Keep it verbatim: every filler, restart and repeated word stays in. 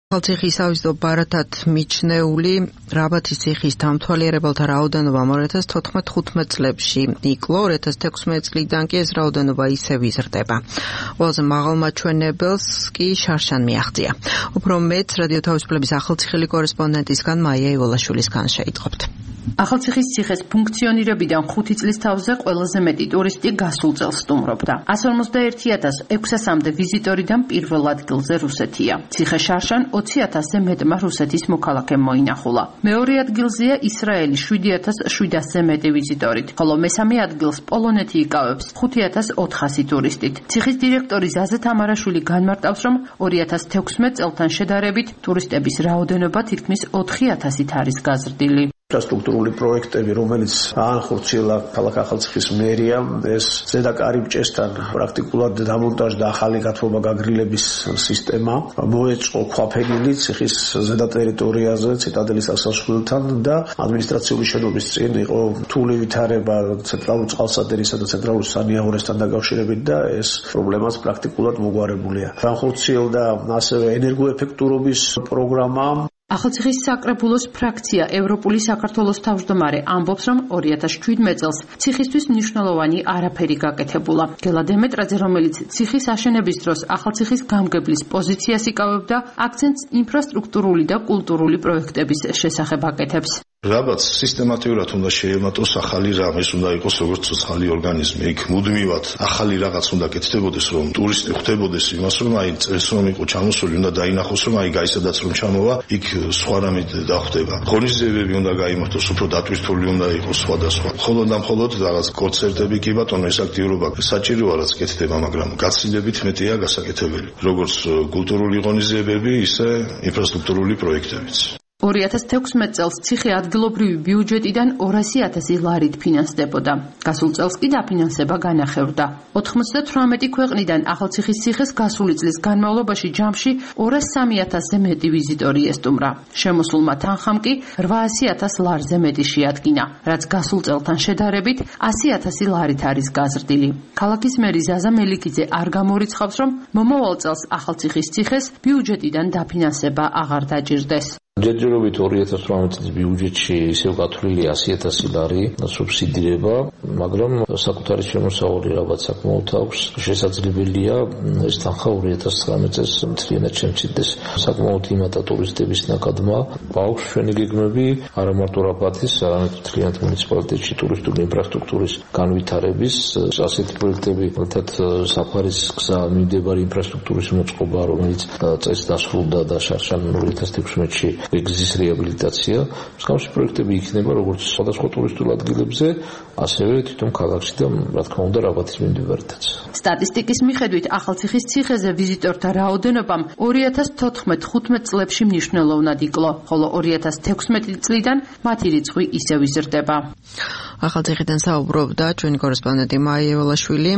ახალციხის საავიზიტო ბარათად მიჩნეული რაბათის ციხის დამთვალიერებელთა რაოდენობა ორ ათას თოთხმეტ-ხუთმეტ წლებში იკლო, ორ ათას თექვსმეტ წლიდან კი ეს რაოდენობა ისევ იზრდება. ყველაზე მაღალ მაჩვენებელს კი შარშან მიაღწია. უფრო მეც რადიო თავისუფლების ახალციხელი კორესპონდენტისგან მაია ივოლაშვილისგან შეიტყობთ. ახალციხის ციხეს ფუნქციონირებიდან ხუთი წლის თავზე ყველაზე მეტი ტურისტი გასულ წელს სტუმრობდა. ასი ორმოცდაერთი ათას ექვსასამდე ვიზიტორიდან პირველ ადგილზე რუსეთია. ციხე შარშან ოცი ათასზე მეტმა რუსეთის მოქალაქემ მოინახულა. მეორე ადგილზეა ისრაელი შვიდი ათას შვიდასზე მეტი ვიზიტორით, ხოლო მესამე ადგილს პოლონეთი იკავებს ხუთი ათას ოთხასი ტურისტით. ციხის დირექტორი ზაზა თამარაშვილი განმარტავს, რომ ორი ათას თექვსმეტ წელთან შედარებით ტურისტების რაოდენობა თითქმის ოთხი ათასით არის გაზრდილი. ინფრასტრუქტურული პროექტები, რომელიც აახორციელა ქალაქ ახალციხის მერიამ, ეს ზედა კარიბჭესთან პრაქტიკულად დამონტაჟდა ახალი გათბობა გაგრილების სისტემა, მოეწყო ქვაფენილი ციხის ზედა ტერიტორიაზე, ციტადელის ასაშვილთან და ადმინისტრაციული შენობის წინ იყო რთული ვითარება ცენტრალურ წყალსადენისა და ცენტრალურ სანიაღორესთან დაკავშირებით და ეს პრობლემაც პრაქტიკულად მოგვარებულია. განხორციელდა ასევე ენერგოეფექტურობის პროგრამა. ახალციხის საკრებულოს ფრაქცია ევროპული საქართველოს თავმჯდომარე ამბობს, რომ ორი ათას შვიდმეტ წელს ციხისთვის მნიშვნელოვანი არაფერი გაკეთებულა. გელა დემეტრაძე, რომელიც ციხის აშენების დროს ახალციხის გამგებლის პოზიციას იკავებდა, აქცენტს ინფრასტრუქტურული და კულტურული პროექტების შესახებ აკეთებს. რაბაც სისტემატიურად უნდა შეემატოს ახალი რამ, ეს უნდა იყოს როგორც ცოცხალი ორგანიზმი. იქ მუდმივად ახალი რაღაც უნდა კეთდებოდეს, რომ ტურისტი ხვდებოდეს იმას, რომ აი წეს რომ იყო ჩამოსული, უნდა დაინახოს, რომ აი გაისადაც რომ ჩამოვა, იქ სხვა რამე დახვდება. ღონისძიებები უნდა გაიმართოს, უფრო დატვირთული უნდა იყოს სხვადასხვა. მხოლოდ და მხოლოდ რაღაც კონცერტები კი ბატონო, ეს აქტიურობა საჭიროა რაც კეთდება, მაგრამ გაცილებით მეტია გასაკეთებელი. როგორც კულტურული ღონისძიებები, ისე ინფრასტრუქტურული პროექტებიც. ორი ათას თექვსმეტ წელს ციხე ადგილობრივი ბიუჯეტიდან ორასი ათასი ლარით ფინანსდებოდა. გასულ წელს კი დაფინანსება განახევრდა. ოთხმოცდათვრამეტი ქვეყნიდან ახალციხის ციხეს გასული წლის განმავლობაში ჯამში ორასი სამი ათასზე მეტი ვიზიტორი ესტუმრა. შემოსულმა თანხამ კი რვაასი ათას ლარზე მეტი შეადგინა, რაც გასულ წელთან შედარებით ასი ათასი ლარით არის გაზრდილი. ქალაქის მერი ზაზა მელიქიძე არ გამორიცხავს, რომ მომავალ წელს ახალციხის ციხეს ბიუჯეტიდან დაფინანსება აღარ დაჭირდეს. ჯერჯერობით ორი ათას თვრამეტ წლის ბიუჯეტში ისევ გათვლილი ასი ათასი ლარი სუბსიდირება, მაგრამ საკუთარი შემოსავალი რაღაც საკმაოდ აქვს. შესაძლებელია ეს თანხა ორი ათას ცხრამეტ წელს მთლიანად შემცირდეს. საკმაოდ იმატა ტურისტების ნაკადმა. ბაუქს ჩვენი გეგმები არა მარტო რაბათის, არამედ მთლიანად მუნიციპალიტეტში ტურისტული ინფრასტრუქტურის განვითარების, ასეთი პროექტები, ერთად საფარის გზა მიმდებარე ინფრასტრუქტურის მოწყობა, რომელიც წელს დასრულდა და შარშან ორი ათას თექვსმეტში ეგზის რეაბილიტაცია. მსგავსი პროექტები იქნება როგორც სხვადასხვა ტურისტულ ადგილებზე, ასევე თვითონ ქალაქში და რა თქმა უნდა რაბათის მიმდებარედაც. სტატისტიკის მიხედვით ახალციხის ციხეზე ვიზიტორთა რაოდენობამ ორი ათას თოთხმეტ-ხუთმეტ წლებში მნიშვნელოვნად იკლო, ხოლო ორი ათას თექვსმეტი წლიდან მათი რიცხვი ისევ იზრდება. ახალციხიდან საუბრობდა ჩვენი კორესპონდენტი მაია ივოლაშვილი.